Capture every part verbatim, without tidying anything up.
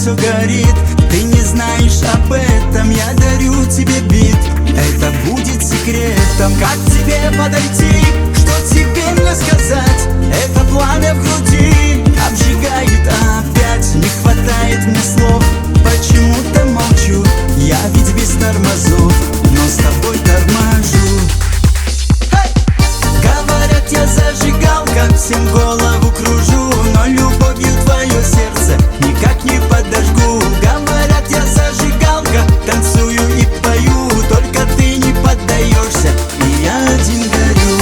все горит. Ты не знаешь об этом, я дарю тебе бит. Это будет секретом. Как тебе подойти, что тебе мне сказать? Это пламя в груди обжигает опять. Не хватает мне слов, почему-то молчу. Я ведь без тормозов, но с тобой торможу. Говорят, я зажигалка, всем голову кружу, но любовью твое сердце никак не подожгу. Говорят, я зажигалка, танцую и пою, только ты не поддаешься, и я один горю.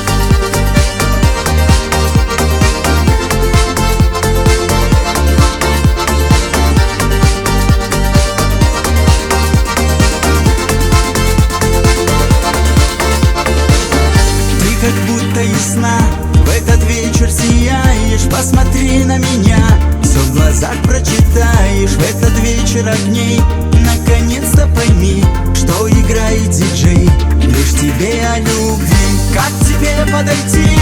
Ты как будто ясна, в этот вечер сияешь. Посмотри на меня, все в глазах прочитаешь. В этот вечер огней, наконец-то пойми, что играет диджей лишь тебе о любви. Как тебе подойти,